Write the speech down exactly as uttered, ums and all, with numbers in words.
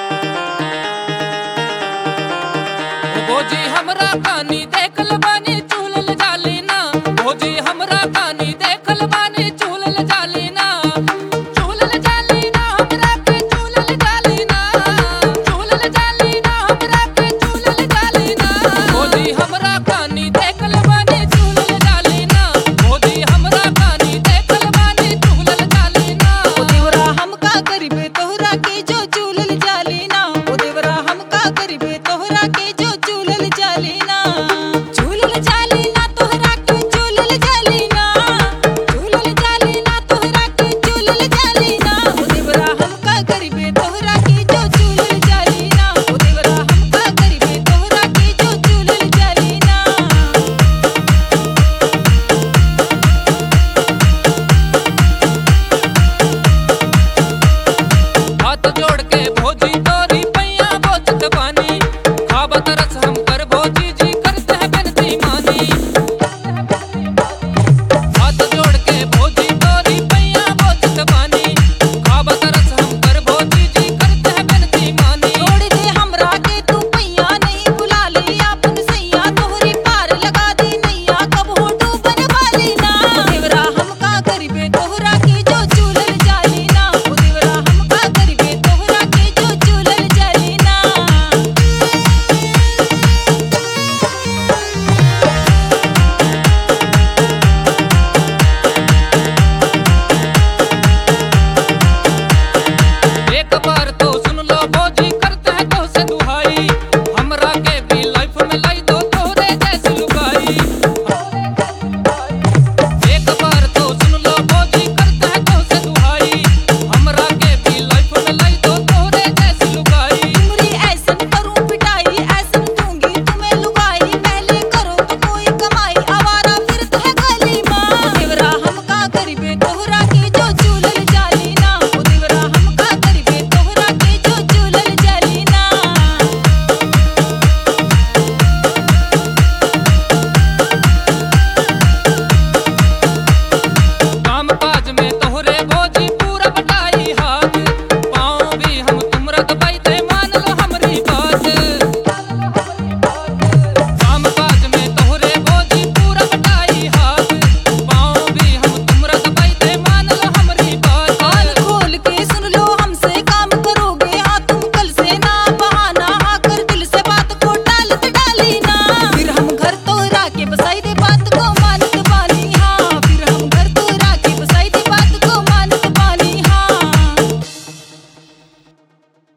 भोजी हमरा कानी देखल बानी चूलल जाली ना। भोजी हमरा कानी देखल बानी चूलल जाली ना। चूलल जाली ना हमरा के चूलल जाली ना। चूलल जाली ना हमरा के चूलल जाली ना। भोजी हमरा कानी देखल बानी चूलल जाली ना। भोजी हमरा कानी देखल बानी चूलल जाली ना। ओ देवरा हम का करिबे तोहरा के जो चूलल जाली ना। ओ देवरा हम का करिबे तोहरा के जो चूलल जाली ना। चूलल जाली ना तोहरा के चूलल जाली ना। चूलल जाली ना तोहरा के चूलल जाली ना। ओ देवरा हम का करिबे तोहरा के जो चूलल जाली ना। ओ देवरा हम का करिबे तोहरा के जो चूलल जाली ना। हाथ जोड़ के भोजी